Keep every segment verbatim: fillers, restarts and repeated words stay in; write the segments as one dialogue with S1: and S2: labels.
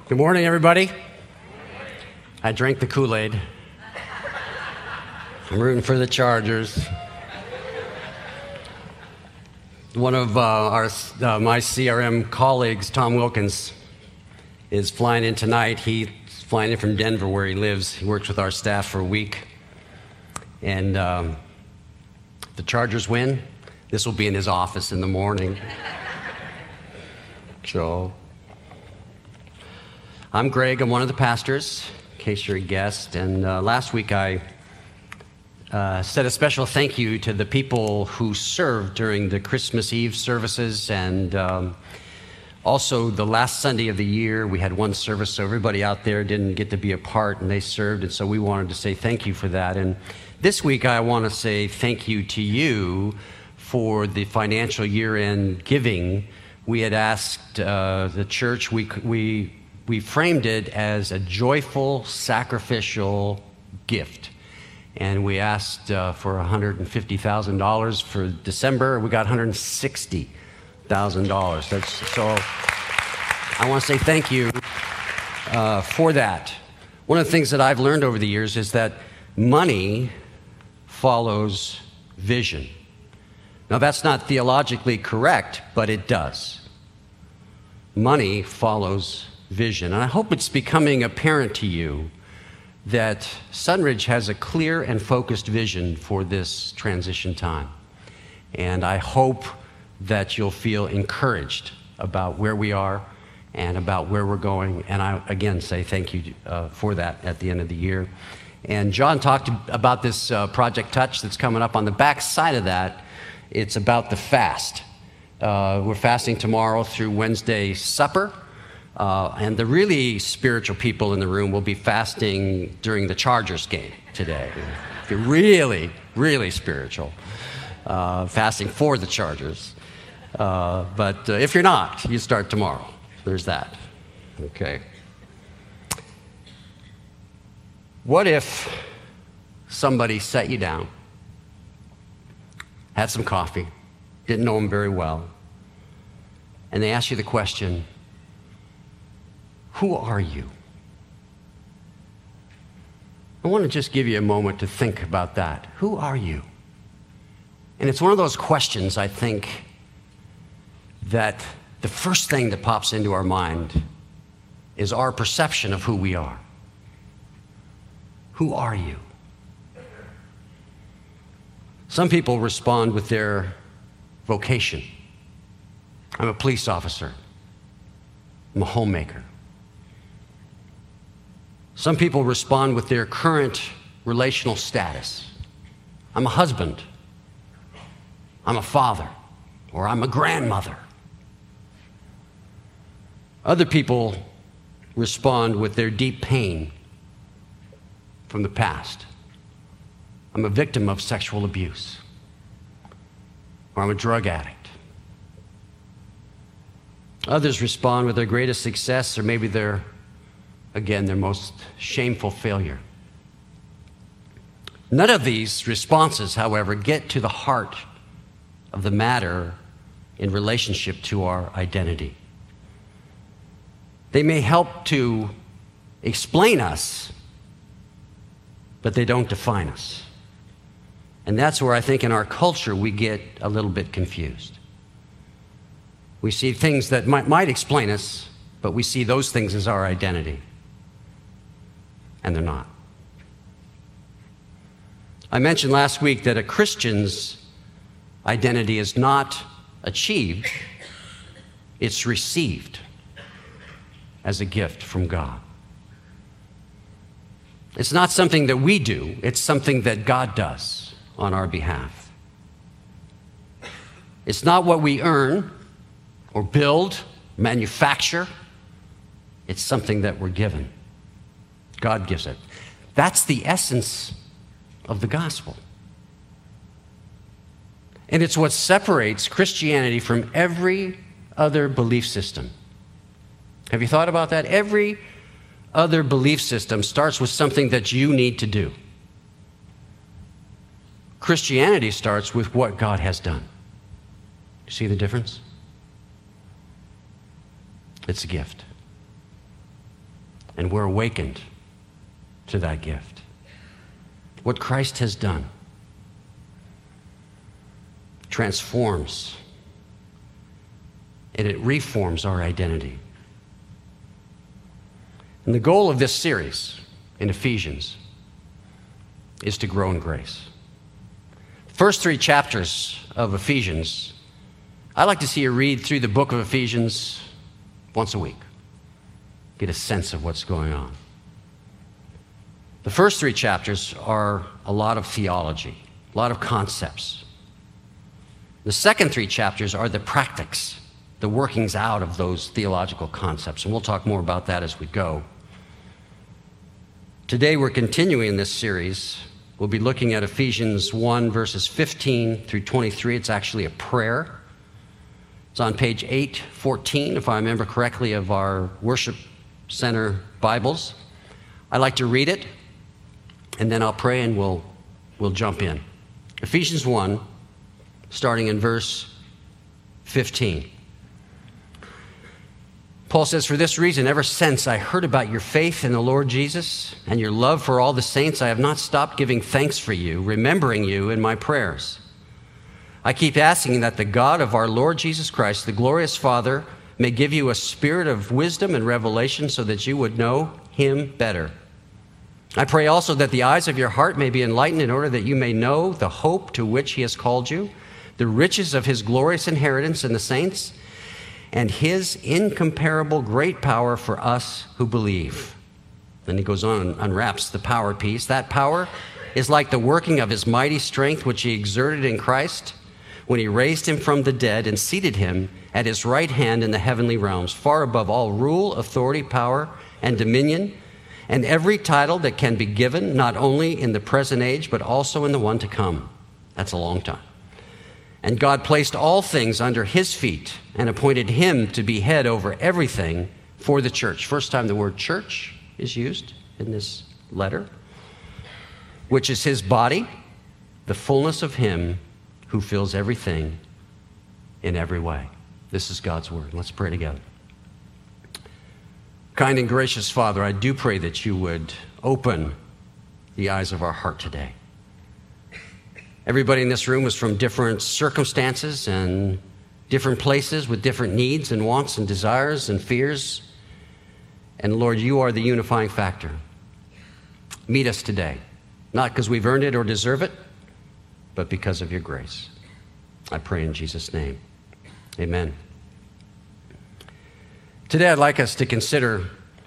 S1: Good morning, everybody. I drank the Kool-Aid. I'm rooting for the Chargers. One of uh, our uh, my C R M colleagues, Tom Wilkins, is flying in tonight. He's flying in from Denver, where he lives. He works with our staff for a week. And um, if the Chargers win, this will be in his office in the morning. So, I'm Greg. I'm one of the pastors, in case you're a guest. And uh, last week I uh, said a special thank you to the people who served during the Christmas Eve services, and um, also the last Sunday of the year. We had one service, so everybody out there didn't get to be a part, and they served, and so we wanted to say thank you for that. And this week I want to say thank you to you for the financial year-end giving. We had asked uh, the church, we we we framed it as a joyful, sacrificial gift. And we asked uh, for one hundred fifty thousand dollars for December. We got one hundred sixty thousand dollars. That's, so I want to say thank you uh, for that. One of the things that I've learned over the years is that money follows vision. Now, that's not theologically correct, but it does. Money follows vision. And I hope it's becoming apparent to you that Sunridge has a clear and focused vision for this transition time. And I hope that you'll feel encouraged about where we are and about where we're going. And I, again, say thank you uh, for that at the end of the year. And John talked about this uh, Project Touch that's coming up. On the back side of that, it's about the fast. Uh, we're fasting tomorrow through Wednesday supper. Uh, and the really spiritual people in the room will be fasting during the Chargers game today. If you're really, really spiritual, uh, fasting for the Chargers. Uh, but uh, if you're not, you start tomorrow. There's that. Okay. What if somebody sat you down, had some coffee, didn't know them very well, and they asked you the question, who are you? I want to just give you a moment to think about that. Who are you? And it's one of those questions, I think, that the first thing that pops into our mind is our perception of who we are. Who are you? Some people respond with their vocation. I'm a police officer. I'm a homemaker. Some people respond with their current relational status. I'm a husband. I'm a father. Or I'm a grandmother. Other people respond with their deep pain from the past. I'm a victim of sexual abuse. Or I'm a drug addict. Others respond with their greatest success, or maybe their, again, their most shameful failure. None of these responses, however, get to the heart of the matter in relationship to our identity. They may help to explain us, but they don't define us. And that's where I think in our culture we get a little bit confused. We see things that might, might explain us, but we see those things as our identity. And they're not. I mentioned last week that a Christian's identity is not achieved, it's received as a gift from God. It's not something that we do, it's something that God does on our behalf. It's not what we earn or build, manufacture. It's something that we're given. God gives it. That's the essence of the gospel. And it's what separates Christianity from every other belief system. Have you thought about that? Every other belief system starts with something that you need to do. Christianity starts with what God has done. You see the difference? It's a gift. and we're awakened to that gift. What Christ has done transforms and it reforms our identity. And the goal of this series in Ephesians is to grow in grace. First three chapters of Ephesians, I like to see you read through the book of Ephesians once a week. Get a sense of what's going on. The first three chapters are a lot of theology, a lot of concepts. The second three chapters are the practics, the workings out of those theological concepts, and we'll talk more about that as we go. Today we're continuing this series. We'll be looking at Ephesians one, verses fifteen through twenty-three. It's actually a prayer. It's on page eight fourteen, if I remember correctly, of our worship center Bibles. I'd like to read it, and then I'll pray and we'll, we'll jump in. Ephesians one, starting in verse fifteen. Paul says, "For this reason, ever since I heard about your faith in the Lord Jesus and your love for all the saints, I have not stopped giving thanks for you, remembering you in my prayers. I keep asking that the God of our Lord Jesus Christ, the glorious Father, may give you a spirit of wisdom and revelation so that you would know him better. I pray also that the eyes of your heart may be enlightened in order that you may know the hope to which he has called you, the riches of his glorious inheritance in the saints, and his incomparable great power for us who believe." Then he goes on and unwraps the power piece. "That power is like the working of his mighty strength, which he exerted in Christ when he raised him from the dead and seated him at his right hand in the heavenly realms, far above all rule, authority, power, and dominion, and every title that can be given, not only in the present age, but also in the one to come." That's a long time. "And God placed all things under his feet and appointed him to be head over everything for the church." First time the word church is used in this letter. "Which is his body, the fullness of him who fills everything in every way." This is God's word. Let's pray together. Kind and gracious Father, I do pray that you would open the eyes of our heart today. Everybody in this room is from different circumstances and different places with different needs and wants and desires and fears. And Lord, you are the unifying factor. Meet us today, not because we've earned it or deserve it, but because of your grace. I pray in Jesus' name. Amen. Today I'd like us to consider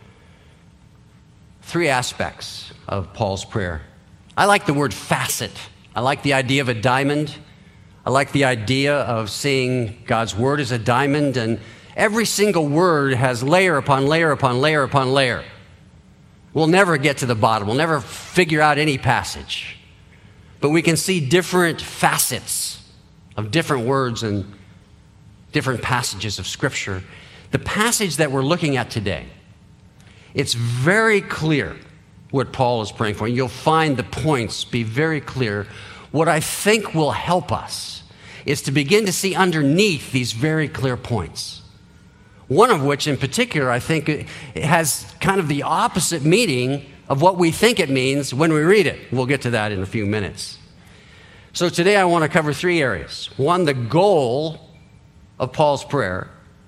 S1: three aspects of Paul's prayer. I like the word facet. I like the idea of a diamond. I like the idea of seeing God's word as a diamond, and every single word has layer upon layer upon layer upon layer. We'll never get to the bottom. We'll never figure out any passage. But we can see different facets of different words and different passages of Scripture. The passage that we're looking at today, it's very clear what Paul is praying for. You'll find the points be very clear. What I think will help us is to begin to see underneath these very clear points. One of which in particular, I think it has kind of the opposite meaning of what we think it means when we read it. We'll get to that in a few minutes. So today I want to cover three areas. One, the goal of Paul's prayer,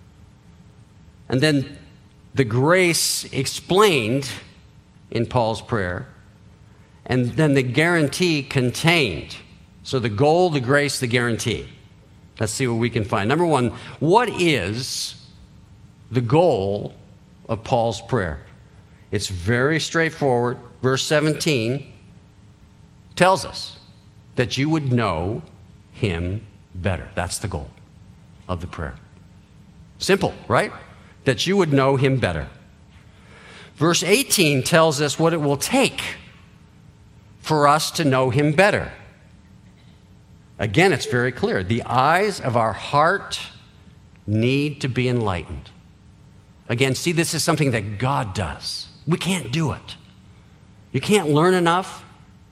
S1: and then the grace explained in Paul's prayer, and then the guarantee contained. So the goal, the grace, the guarantee. Let's see what we can find. Number one, what is the goal of Paul's prayer? It's very straightforward. Verse seventeen tells us that you would know him better. That's the goal of the prayer. Simple, right? That you would know him better. Verse eighteen tells us what it will take for us to know him better. Again, it's very clear. The eyes of our heart need to be enlightened. Again, see, this is something that God does. We can't do it. You can't learn enough.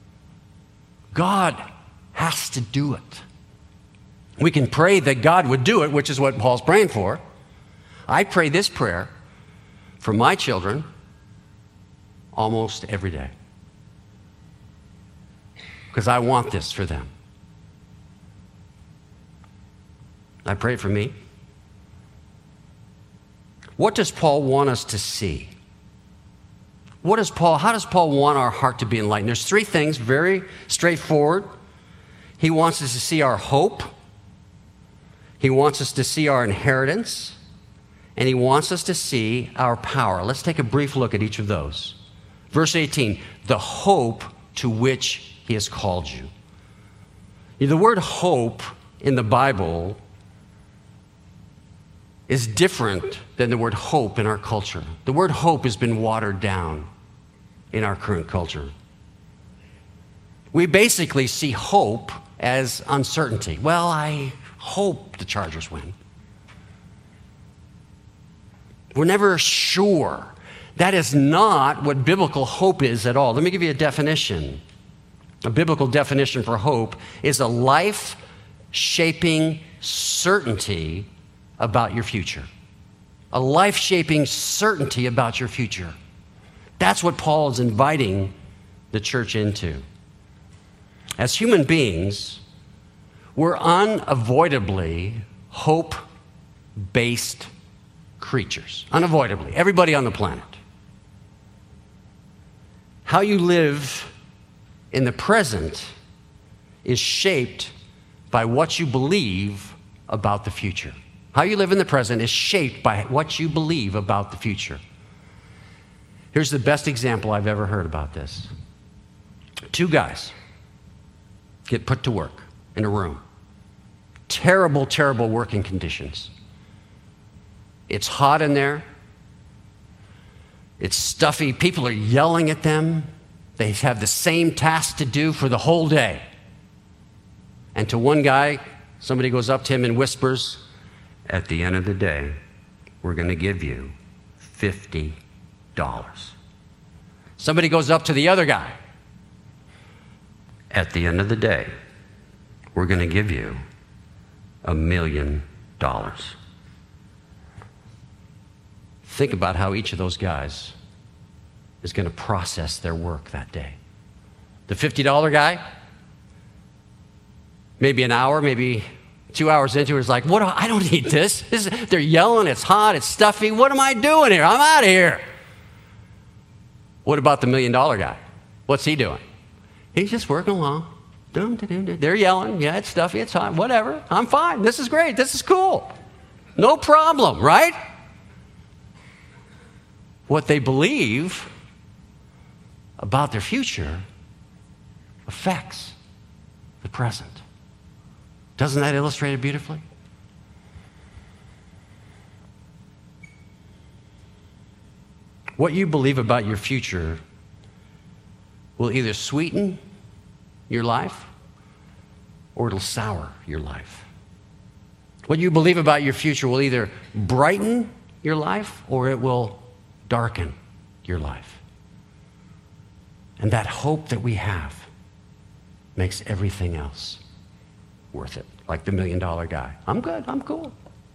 S1: God has to do it. We can pray that God would do it, which is what Paul's praying for. I pray this prayer for my children almost every day. Because I want this for them. I pray for me. What does Paul want us to see? What does Paul, how does Paul want our heart to be enlightened? There's three things, very straightforward. He wants us to see our hope. He wants us to see our inheritance. And he wants us to see our power. Let's take a brief look at each of those. Verse eighteen, the hope to which he has called you. The word hope in the Bible is different than the word hope in our culture. The word hope has been watered down in our current culture. We basically see hope as uncertainty. Well, I hope the Chargers win. We're never sure. That is not what biblical hope is at all. Let me give you a definition. A biblical definition for hope is a life-shaping certainty about your future. A life-shaping certainty about your future. That's what Paul is inviting the church into. As human beings, we're unavoidably hope-based creatures. Unavoidably. Everybody on the planet. How you live in the present is shaped by what you believe about the future. How you live in the present is shaped by what you believe about the future. Here's the best example I've ever heard about this. Two guys get put to work in a room. Terrible, terrible working conditions. It's hot in there. It's stuffy. People are yelling at them. They have the same task to do for the whole day. And to one guy, somebody goes up to him and whispers, at the end of the day, we're going to give you fifty dollars. Somebody goes up to the other guy. At the end of the day, we're going to give you a million dollars. Think about how each of those guys is going to process their work that day. The fifty dollar guy, maybe an hour, maybe two hours into it, is like, what? Do I, I don't need this. this is, they're yelling, it's hot, it's stuffy. What am I doing here? I'm out of here. What about the million dollar guy? What's he doing? He's just working along. They're yelling, yeah, it's stuffy, it's hot, whatever. I'm fine. This is great. This is cool. No problem, right? What they believe about their future affects the present. Doesn't that illustrate it beautifully? What you believe about your future will either sweeten your life or it'll sour your life. What you believe about your future will either brighten your life or it will darken your life. And that hope that we have makes everything else worth it. Like the million dollar guy. I'm good, I'm cool.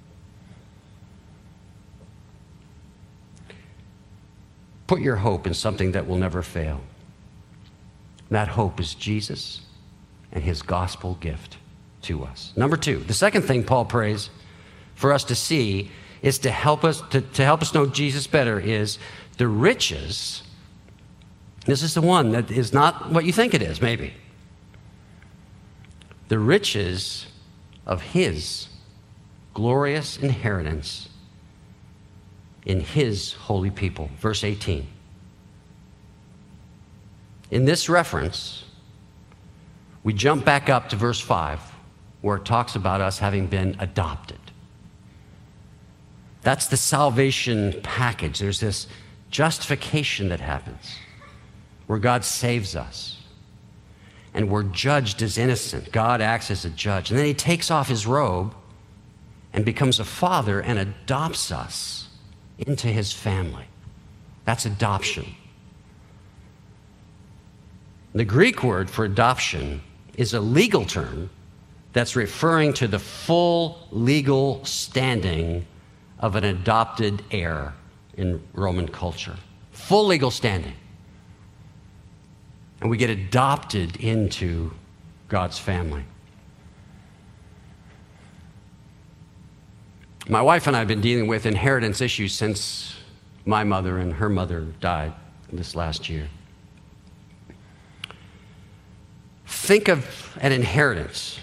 S1: Put your hope in something that will never fail. That hope is Jesus and his gospel gift to us. Number two, the second thing Paul prays for us to see is to help us to, to help us know Jesus better is the riches. This is the one that is not what you think it is, maybe. The riches of his glorious inheritance in his holy people. Verse eighteen. In this reference, we jump back up to verse five, where it talks about us having been adopted. That's the salvation package. There's this justification that happens where God saves us and we're judged as innocent. God acts as a judge. And then he takes off his robe and becomes a father and adopts us into his family. That's adoption. The Greek word for adoption is a legal term that's referring to the full legal standing of an adopted heir in Roman culture. Full legal standing. and we get adopted into God's family. My wife and I have been dealing with inheritance issues since my mother and her mother died this last year. Think of an inheritance.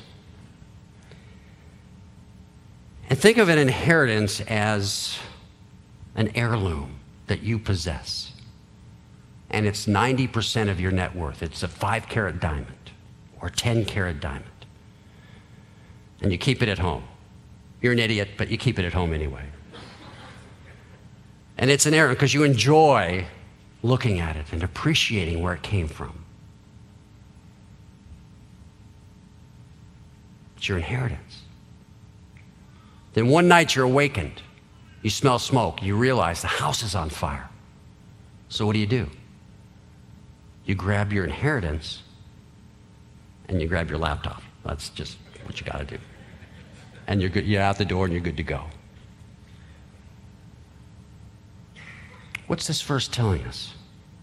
S1: And think of an inheritance as an heirloom that you possess. And it's ninety percent of your net worth. It's a five carat diamond or ten carat diamond. And you keep it at home. You're an idiot, but you keep it at home anyway. And it's an heirloom because you enjoy looking at it and appreciating where it came from. It's your inheritance. Then one night you're awakened. You smell smoke. You realize the house is on fire. So what do you do? You grab your inheritance and you grab your laptop. That's just what you got to do. And you're good. You're out the door and you're good to go. What's this verse telling us?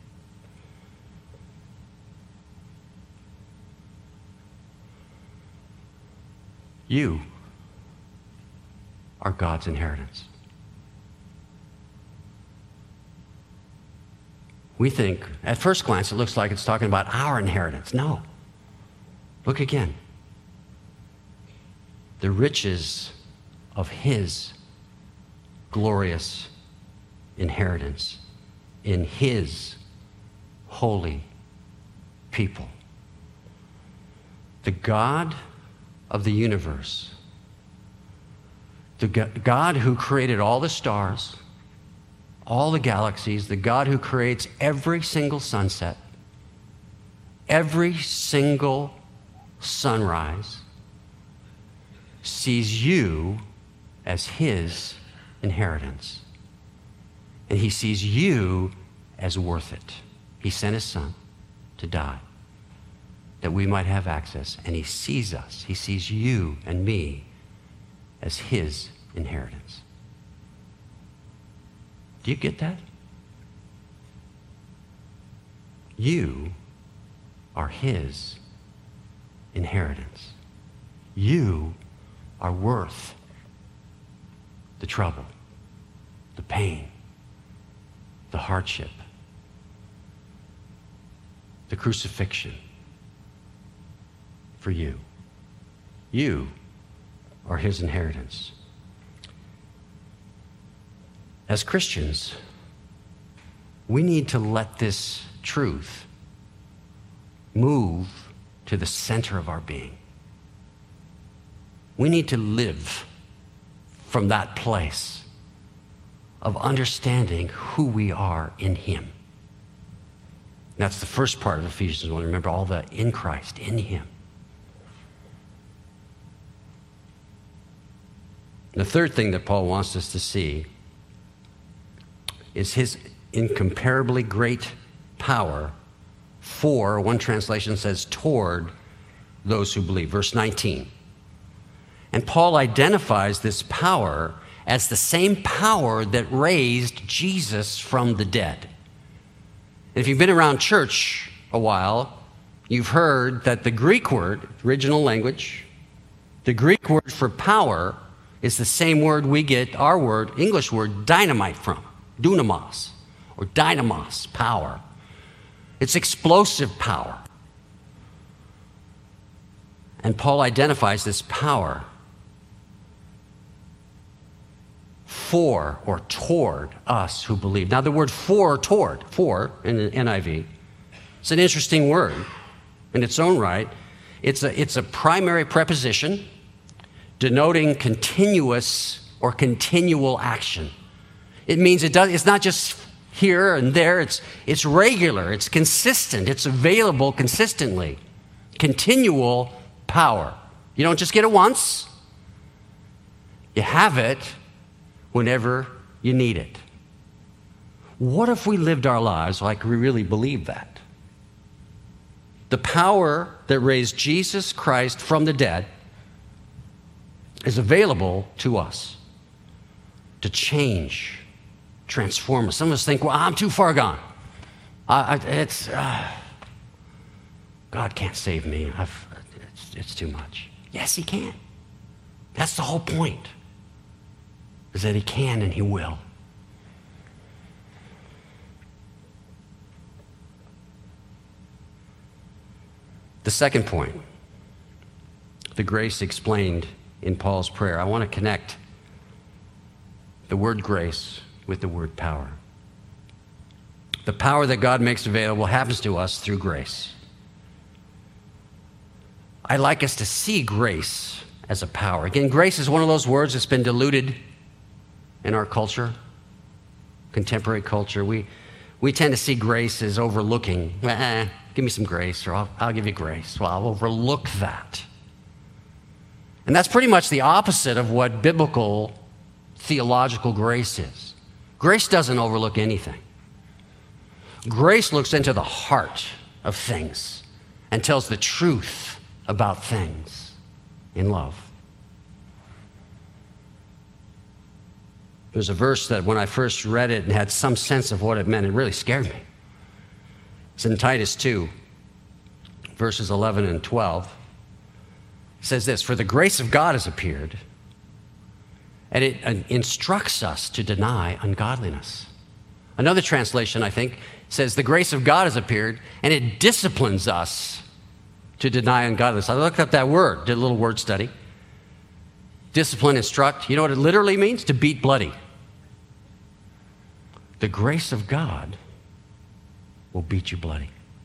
S1: You are God's inheritance. We think, at first glance, it looks like it's talking about our inheritance. No. Look again. The riches of His glorious inheritance in His holy people. The God of the universe, the God who created all the stars, all the galaxies, the God who creates every single sunset, every single sunrise, sees you as His inheritance. And He sees you as worth it. He sent His Son to die that we might have access. And He sees us. He sees you and me as His inheritance. Do you get that? You are His inheritance. You are worth the trouble, the pain, the hardship, the crucifixion for you. You are His inheritance. As Christians, we need to let this truth move to the center of our being. We need to live from that place of understanding who we are in Him. That's the first part of Ephesians one. Remember, all the in Christ, in Him. The third thing that Paul wants us to see is His incomparably great power for, one translation says, toward those who believe. Verse nineteen. And Paul identifies this power as the same power that raised Jesus from the dead. And if you've been around church a while, you've heard that the Greek word, original language, the Greek word for power is the same word we get our word, English word, dynamite from, dunamos, or dynamos, power. It's explosive power. And Paul identifies this power for or toward us who believe. Now, the word for or toward, for in the N I V, it's an interesting word in its own right. It's a, it's a primary preposition denoting continuous or continual action. It means it does, it's not just here and there, it's, it's regular, it's consistent, it's available consistently. Continual power. You don't just get it once, you have it whenever you need it. What if we lived our lives like we really believe that? The power that raised Jesus Christ from the dead is available to us to change, transform us. Some of us think, well, I'm too far gone. I, I, it's, uh, God can't save me. I've, it's, it's too much. Yes, he can. That's the whole point, is that he can and he will. The second point, the grace explained in Paul's prayer. I want to connect the word grace with the word power. The power that God makes available happens to us through grace. I like us to see grace as a power. Again, grace is one of those words that's been diluted in our culture, contemporary culture. We, we tend to see grace as overlooking. Eh, give me some grace, or I'll, I'll give you grace. Well, I'll overlook that. And that's pretty much the opposite of what biblical theological grace is. Grace doesn't overlook anything. Grace looks into the heart of things and tells the truth about things in love. There's a verse that when I first read it and had some sense of what it meant, it really scared me. It's in Titus two, verses eleven and twelve. It says this, "For the grace of God has appeared, and it uh, instructs us to deny ungodliness." Another translation, I think, says, "The grace of God has appeared, and it disciplines us to deny ungodliness." I looked up that word, did a little word study. Discipline, instruct. You know what it literally means? To beat bloody. The grace of God will beat you bloody.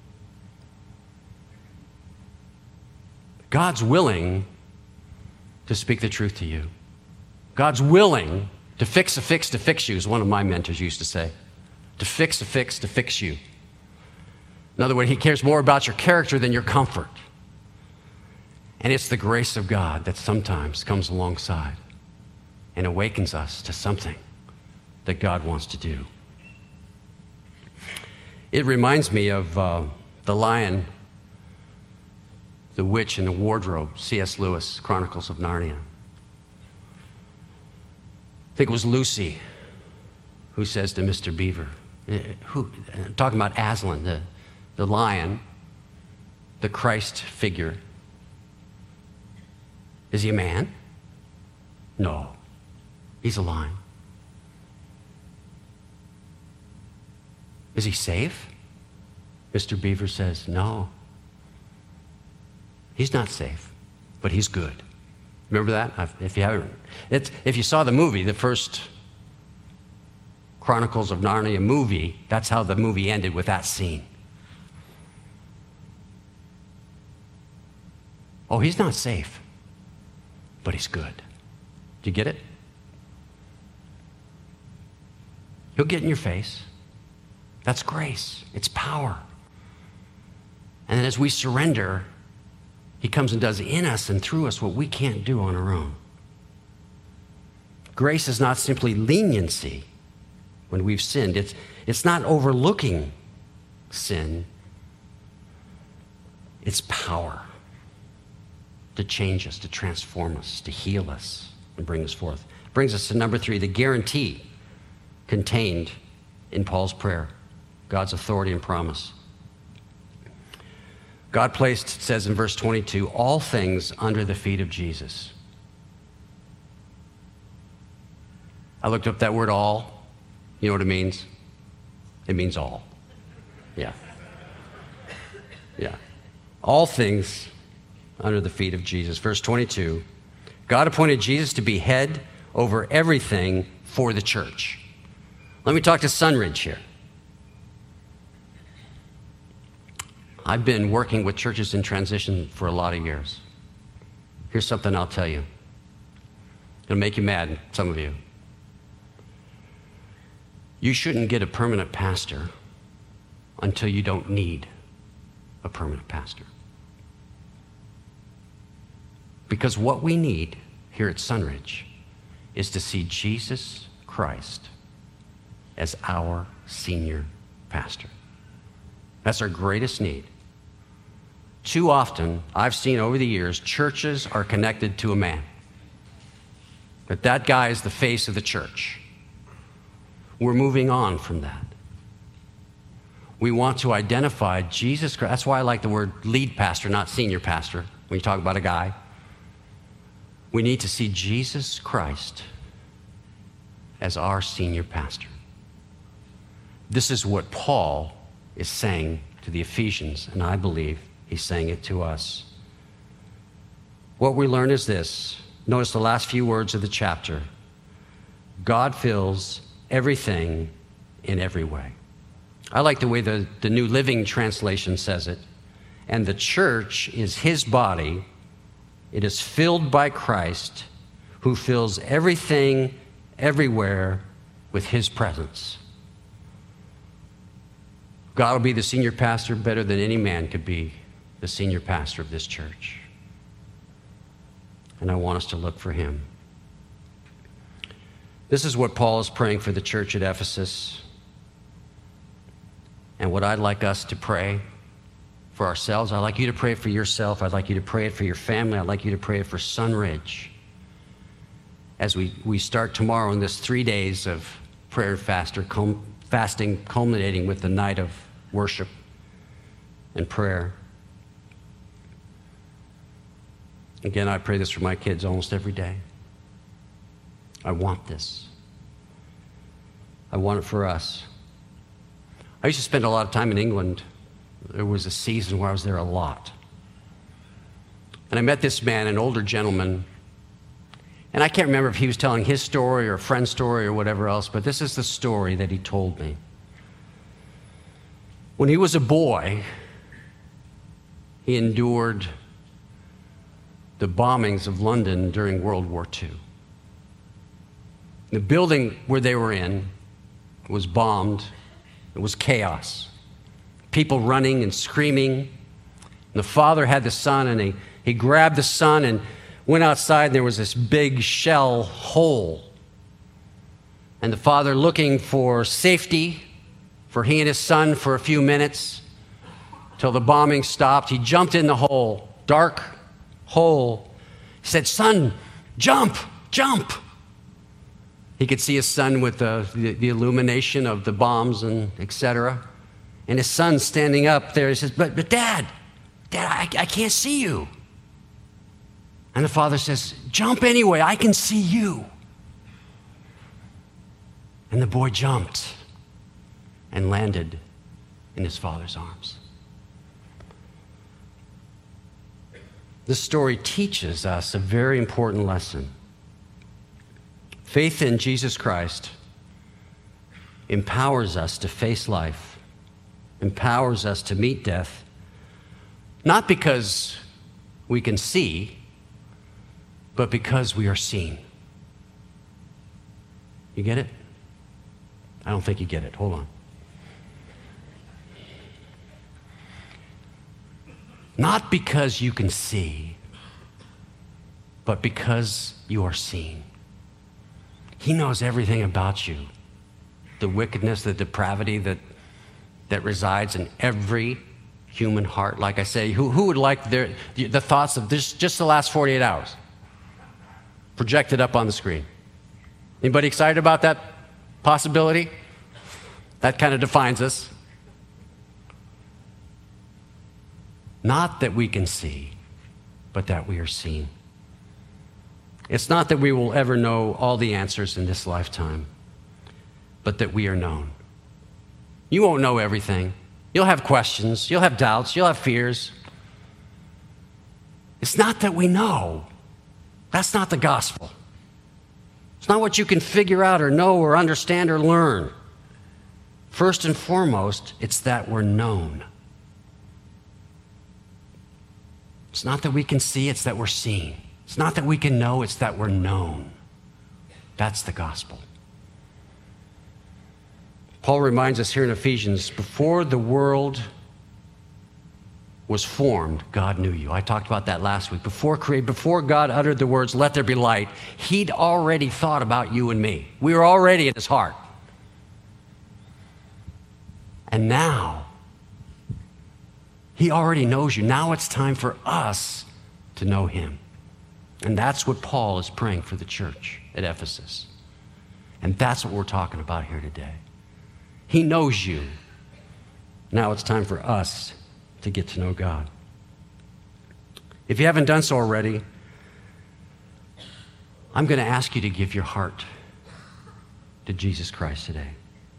S1: God's willing to speak the truth to you. God's willing to fix a fix to fix you, as one of my mentors used to say. To fix a fix to fix you. In other words, he cares more about your character than your comfort. And it's the grace of God that sometimes comes alongside and awakens us to something that God wants to do. It reminds me of uh, The Lion, the Witch, and the Wardrobe, C S Lewis, Chronicles of Narnia. I think it was Lucy who says to Mister Beaver, who, talking about Aslan, the, the lion, the Christ figure. Is he a man? No, he's a lion. Is he safe? Mister Beaver says, no. He's not safe, but he's good. Remember that? If you haven't, it's, if you saw the movie, the first Chronicles of Narnia movie, that's how the movie ended, with that scene. Oh, he's not safe, but he's good. Do you get it? He'll get in your face. That's grace. It's power. And then as we surrender, he comes and does in us and through us what we can't do on our own. Grace is not simply leniency when we've sinned. It's, it's not overlooking sin. It's power to change us, to transform us, to heal us, and bring us forth. Brings us to number three, the guarantee contained in Paul's prayer, God's authority and promise. God placed, it says in verse twenty-two, all things under the feet of Jesus. I looked up that word all. You know what it means? It means all. Yeah. Yeah. All things under the feet of Jesus. Verse twenty-two, God appointed Jesus to be head over everything for the church. Let me talk to Sunridge here. I've been working with churches in transition for a lot of years. Here's something I'll tell you. It'll make you mad, some of you. You shouldn't get a permanent pastor until you don't need a permanent pastor. Because what we need here at Sunridge is to see Jesus Christ as our senior pastor. That's our greatest need. Too often, I've seen over the years, churches are connected to a man. That that guy is the face of the church. We're moving on from that. We want to identify Jesus Christ. That's why I like the word lead pastor, not senior pastor, when you talk about a guy. We need to see Jesus Christ as our senior pastor. This is what Paul is saying to the Ephesians, and I believe he's saying it to us. What we learn is this. Notice the last few words of the chapter. God fills everything in every way. I like the way the, the New Living Translation says it. And the church is his body. It is filled by Christ, who fills everything everywhere with his presence. God will be the senior pastor better than any man could be the senior pastor of this church. And I want us to look for him. This is what Paul is praying for the church at Ephesus. And what I'd like us to pray for ourselves, I'd like you to pray it for yourself. I'd like you to pray it for your family. I'd like you to pray it for Sunridge. As we, we start tomorrow in this three days of prayer and faster, com, fasting, culminating with the night of worship and prayer. Again, I pray this for my kids almost every day. I want this. I want it for us. I used to spend a lot of time in England. There was a season where I was there a lot. And I met this man, an older gentleman, and I can't remember if he was telling his story or a friend's story or whatever else, but this is the story that he told me. When he was a boy, he endured the bombings of London during World War Two. The building where they were in was bombed. It was chaos. People running and screaming. And the father had the son, and he, he grabbed the son and went outside, and there was this big shell hole. And the father, looking for safety for he and his son for a few minutes till the bombing stopped, he jumped in the hole, dark hole. He said, "Son, jump, jump." He could see his son with the, the, the illumination of the bombs and et cetera. And his son standing up there, he says, but, but Dad, Dad, I, I can't see you. And the father says, "Jump anyway, I can see you." And the boy jumped and landed in his father's arms. This story teaches us a very important lesson. Faith in Jesus Christ empowers us to face life, empowers us to meet death, not because we can see, but because we are seen. You get it? I don't think you get it. Hold on. Not because you can see, but because you are seen. He knows everything about you. The wickedness, the depravity that, that resides in every human heart. Like I say, who, who would like their, the, the thoughts of this, just the last forty-eight hours projected up on the screen? Anybody excited about that possibility? That kind of defines us. Not that we can see, but that we are seen. It's not that we will ever know all the answers in this lifetime, but that we are known. You won't know everything. You'll have questions. You'll have doubts. You'll have fears. It's not that we know. That's not the gospel. It's not what you can figure out or know or understand or learn. First and foremost, it's that we're known. It's not that we can see, it's that we're seen. It's not that we can know, it's that we're known. That's the gospel. Paul reminds us here in Ephesians, before the world was formed, God knew you. I talked about that last week. Before create, before God uttered the words, "Let there be light," he'd already thought about you and me. We were already in his heart. And now, he already knows you. Now it's time for us to know him. And that's what Paul is praying for the church at Ephesus. And that's what we're talking about here today. He knows you. Now it's time for us to get to know God. If you haven't done so already, I'm going to ask you to give your heart to Jesus Christ today.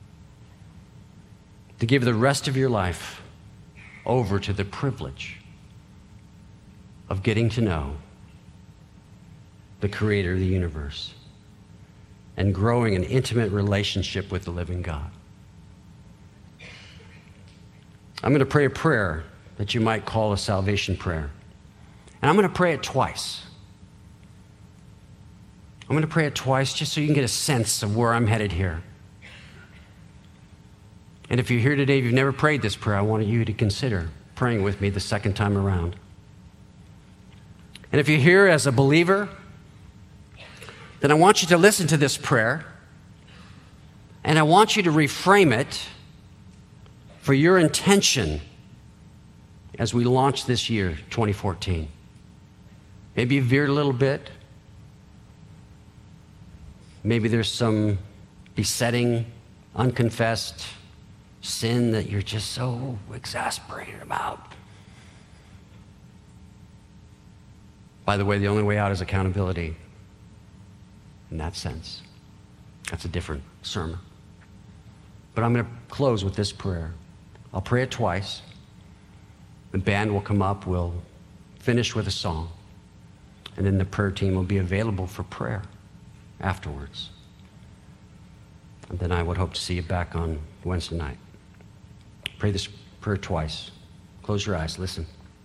S1: To give the rest of your life over to the privilege of getting to know the Creator of the universe and growing an intimate relationship with the living God. I'm going to pray a prayer that you might call a salvation prayer. And I'm going to pray it twice. I'm going to pray it twice just so you can get a sense of where I'm headed here. And if you're here today, if you've never prayed this prayer, I want you to consider praying with me the second time around. And if you're here as a believer, then I want you to listen to this prayer, and I want you to reframe it for your intention as we launch this year, twenty fourteen. Maybe you veered a little bit. Maybe there's some besetting, unconfessed sin that you're just so exasperated about. By the way, the only way out is accountability. In that sense, that's a different sermon. But I'm going to close with this prayer. I'll pray it twice. The band will come up. We'll finish with a song. And then the prayer team will be available for prayer afterwards. And then I would hope to see you back on Wednesday night. Pray this prayer twice. Close your eyes. Listen.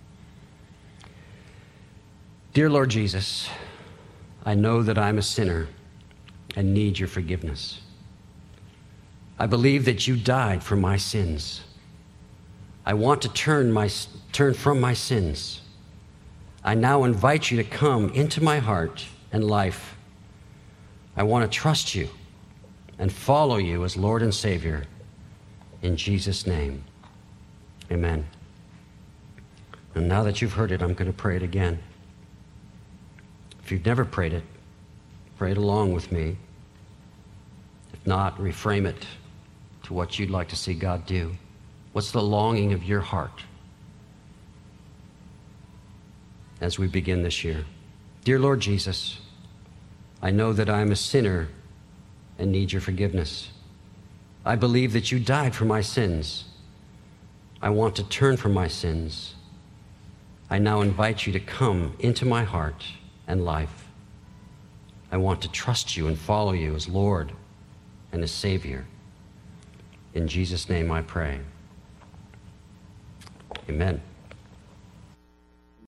S1: Dear Lord Jesus, I know that I'm a sinner and need your forgiveness. I believe that you died for my sins. I want to turn my turn from my sins. I now invite you to come into my heart and life. I want to trust you and follow you as Lord and Savior. In Jesus' name, amen. And now that you've heard it, I'm going to pray it again. If you've never prayed it, pray it along with me. If not, reframe it to what you'd like to see God do. What's the longing of your heart as we begin this year? Dear Lord Jesus, I know that I'm a sinner and need your forgiveness. I believe that you died for my sins. I want to turn from my sins. I now invite you to come into my heart and life. I want to trust you and follow you as Lord and as Savior. In Jesus' name I pray. Amen.